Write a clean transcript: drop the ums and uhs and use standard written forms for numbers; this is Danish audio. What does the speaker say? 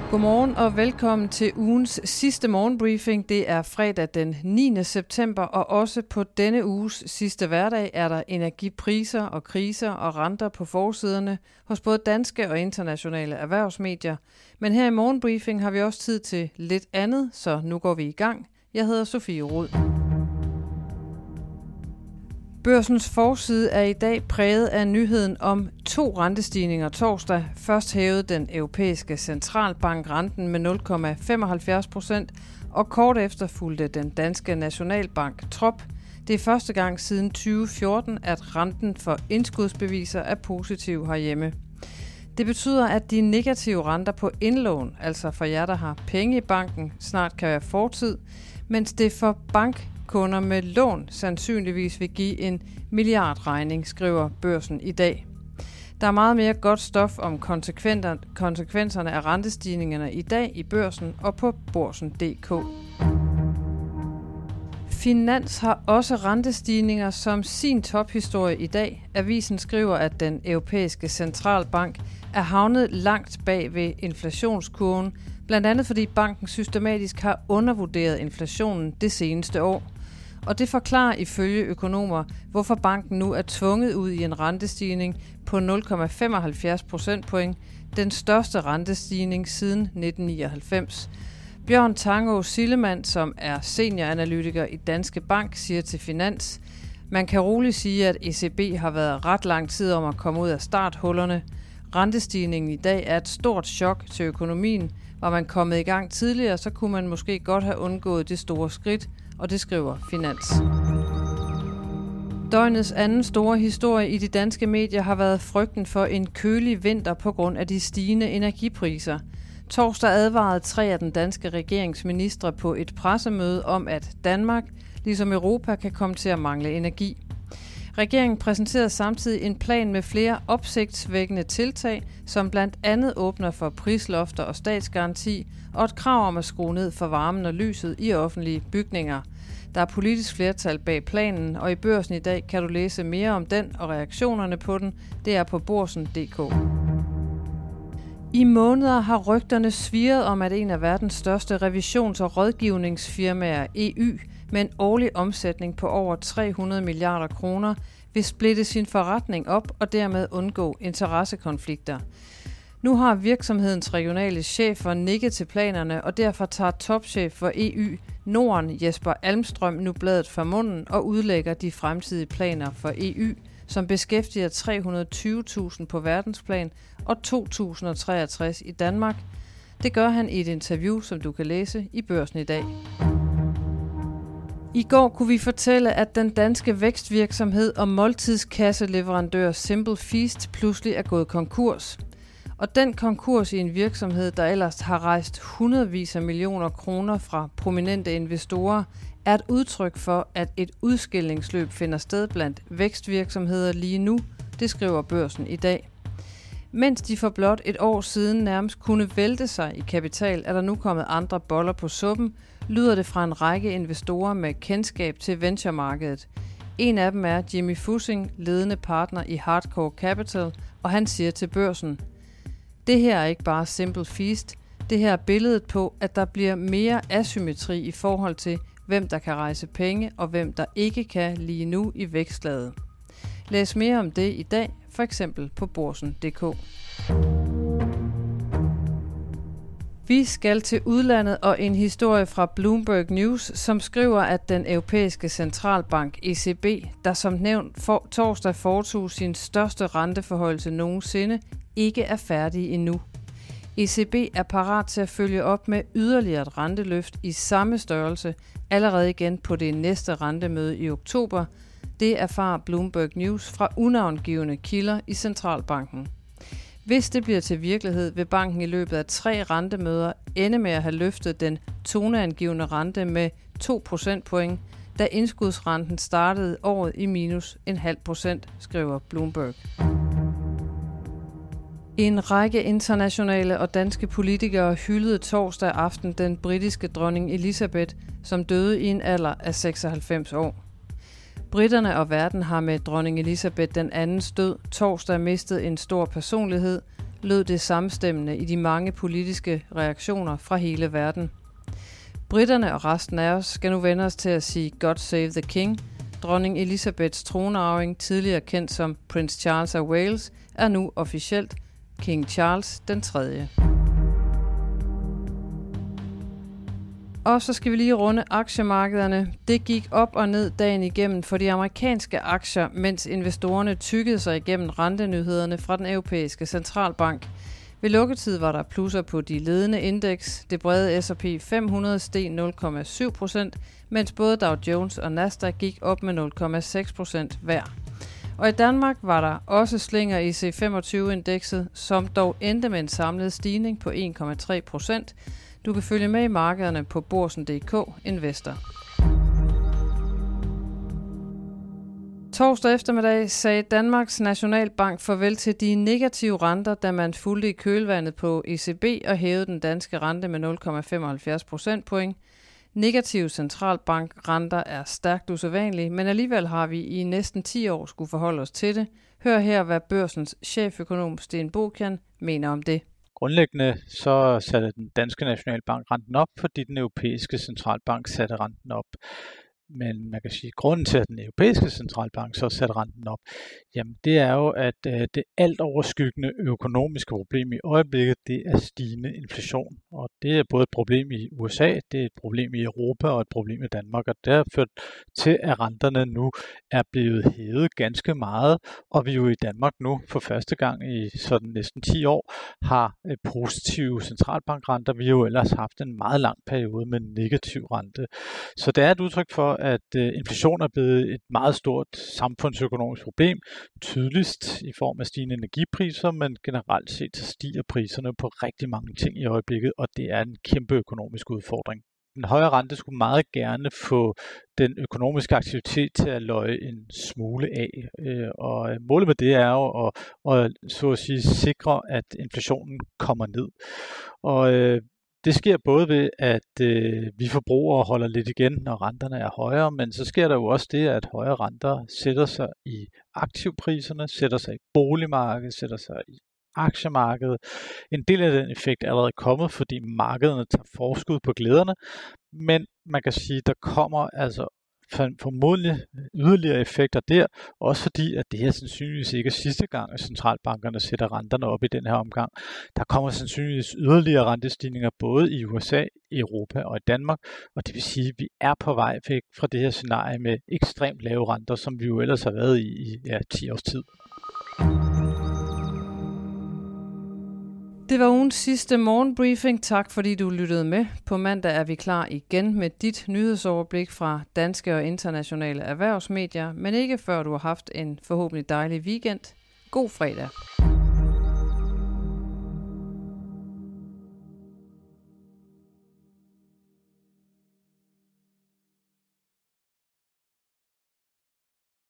Godmorgen og velkommen til ugens sidste morgenbriefing. Det er fredag den 9. september, og også på denne uges sidste hverdag er der energipriser og kriser og renter på forsiderne hos både danske og internationale erhvervsmedier. Men her i morgenbriefing har vi også tid til lidt andet, så nu går vi i gang. Jeg hedder Sofie Rod. Børsens forside er i dag præget af nyheden om 2 rentestigninger torsdag. Først hævede den europæiske centralbank renten med 0,75%, og kort efter fulgte den danske nationalbank trop. Det er første gang siden 2014, at renten for indskudsbeviser er positiv herhjemme. Det betyder, at de negative renter på indlån, altså for jer, der har penge i banken, snart kan være fortid, mens det for bankkunder med lån sandsynligvis vil give en milliardregning, skriver Børsen i dag. Der er meget mere godt stof om konsekvenserne af rentestigningerne i dag i Børsen og på Borsen.dk. Finans har også rentestigninger som sin tophistorie i dag. Avisen skriver, at den europæiske centralbank er havnet langt bag ved inflationskurven, blandt andet fordi banken systematisk har undervurderet inflationen det seneste år. Og det forklarer ifølge økonomer, hvorfor banken nu er tvunget ud i en rentestigning på 0,75 procentpoint, den største rentestigning siden 1999. Bjørn Tangå Sillemann, som er senioranalytiker i Danske Bank, siger til Finans: man kan roligt sige, at ECB har været ret lang tid om at komme ud af starthullerne. Rentestigningen i dag er et stort chok til økonomien. Var man kommet i gang tidligere, så kunne man måske godt have undgået det store skridt, og det skriver Finans. Døgnets anden store historie i de danske medier har været frygten for en kølig vinter på grund af de stigende energipriser. Torsdag advarede 3 af den danske regeringsministre på et pressemøde om, at Danmark, ligesom Europa, kan komme til at mangle energi. Regeringen præsenterede samtidig en plan med flere opsigtsvækkende tiltag, som blandt andet åbner for prislofter og statsgaranti og et krav om at skrue ned for varmen og lyset i offentlige bygninger. Der er politisk flertal bag planen, og i Børsen i dag kan du læse mere om den og reaktionerne på den. Det er på Borsen.dk. I måneder har rygterne svirret om, at en af verdens største revisions- og rådgivningsfirmaer, EU, med en årlig omsætning på over 300 milliarder kroner, vil splitte sin forretning op og dermed undgå interessekonflikter. Nu har virksomhedens regionale chefer nikket til planerne, og derfor tager topchef for EU Norden Jesper Almstrøm nu bladet fra munden og udlægger de fremtidige planer for EU, som beskæftiger 320.000 på verdensplan og 2.063 i Danmark. Det gør han i et interview, som du kan læse i Børsen i dag. I går kunne vi fortælle, at den danske vækstvirksomhed og måltidskasseleverandør Simple Feast pludselig er gået konkurs. Og den konkurs i en virksomhed, der ellers har rejst hundredvis af millioner kroner fra prominente investorer, er et udtryk for, at et udskillingsløb finder sted blandt vækstvirksomheder lige nu, det skriver Børsen i dag. Mens de for blot et år siden nærmest kunne vælte sig i kapital, er der nu kommet andre boller på suppen, lyder det fra en række investorer med kendskab til venturemarkedet. En af dem er Jimmy Fussing, ledende partner i Hardcore Capital, og han siger til Børsen: det her er ikke bare Simple Feast, det her er billedet på, at der bliver mere asymmetri i forhold til, hvem der kan rejse penge og hvem der ikke kan lige nu i vækstlaget. Læs mere om det i dag, for eksempel på Borsen.dk. Vi skal til udlandet og en historie fra Bloomberg News, som skriver, at den europæiske centralbank ECB, der som nævnt torsdag foretog sin største renteforhøjelse nogensinde, ikke er færdig endnu. ECB er parat til at følge op med yderligere et renteløft i samme størrelse allerede igen på det næste rentemøde i oktober. Det erfarer Bloomberg News fra unavngivne kilder i centralbanken. Hvis det bliver til virkelighed, vil banken i løbet af 3 rentemøder ende med at have løftet den toneangivende rente med 2 procentpoint, da indskudsrenten startede året i minus 0,5%, skriver Bloomberg. En række internationale og danske politikere hyldede torsdag aften den britiske dronning Elizabeth, som døde i en alder af 96 år. Briterne og verden har med dronning Elizabeth den andens død torsdag mistet en stor personlighed, lød det samstemmende i de mange politiske reaktioner fra hele verden. Britterne og resten af os skal nu vende os til at sige God Save the King. Dronning Elizabeths tronarving, tidligere kendt som Prins Charles af Wales, er nu officielt King Charles den 3. Og så skal vi lige runde aktiemarkederne. Det gik op og ned dagen igennem for de amerikanske aktier, mens investorerne tykkede sig igennem rentenyhederne fra den europæiske centralbank. Ved lukketid var der plusser på de ledende indeks. Det brede S&P 500 steg 0,7%, mens både Dow Jones og Nasdaq gik op med 0,6% hver. Og i Danmark var der også slinger i C25-indekset, som dog endte med en samlet stigning på 1,3%. Du kan følge med i markederne på Borsen.dk Investor. Torsdag eftermiddag sagde Danmarks Nationalbank farvel til de negative renter, da man fulgte i kølvandet på ECB og hævede den danske rente med 0,75 procentpoint. Negative centralbankrenter er stærkt usædvanlige, men alligevel har vi i næsten 10 år skulle forholde os til det. Hør her, hvad børsens cheføkonom Sten Bokian mener om det. Grundlæggende så satte den danske Nationalbank renten op, fordi den europæiske centralbank satte renten op. Men man kan sige, at grunden til, at den europæiske centralbank så satte renten op, jamen det er jo, at det alt overskyggende økonomiske problem i øjeblikket, det er stigende inflation. Og det er både et problem i USA, det er et problem i Europa og et problem i Danmark. Og det har ført til, at renterne nu er blevet hævet ganske meget, og vi jo i Danmark nu for første gang i sådan næsten 10 år har positive centralbankrenter. Vi har jo ellers haft en meget lang periode med negativ rente. Så det er et udtryk for, at inflation er blevet et meget stort samfundsøkonomisk problem, tydeligst i form af stigende energipriser, men generelt set så stiger priserne på rigtig mange ting i øjeblikket, og det er en kæmpe økonomisk udfordring. Den høje rente skulle meget gerne få den økonomiske aktivitet til at løje en smule af, og målet med det er jo at så at sige sikre, at inflationen kommer ned. Og det sker både ved, at vi forbrugere holder lidt igen, når renterne er højere, men så sker der jo også det, at højere renter sætter sig i aktivpriserne, sætter sig i boligmarkedet, sætter sig i aktiemarkedet. En del af den effekt er allerede kommet, fordi markederne tager forskud på glæderne, men man kan sige, at der kommer altså formodentlig yderligere effekter der, også fordi, at det her sandsynligvis ikke er sidste gang, at centralbankerne sætter renterne op i den her omgang. Der kommer sandsynligvis yderligere rentestigninger både i USA, i Europa og i Danmark, og det vil sige, at vi er på vej væk fra det her scenarie med ekstremt lave renter, som vi jo ellers har været i 10 års tid. Det var ugens sidste morgenbriefing. Tak fordi du lyttede med. På mandag er vi klar igen med dit nyhedsoverblik fra danske og internationale erhvervsmedier, men ikke før du har haft en forhåbentlig dejlig weekend. God fredag.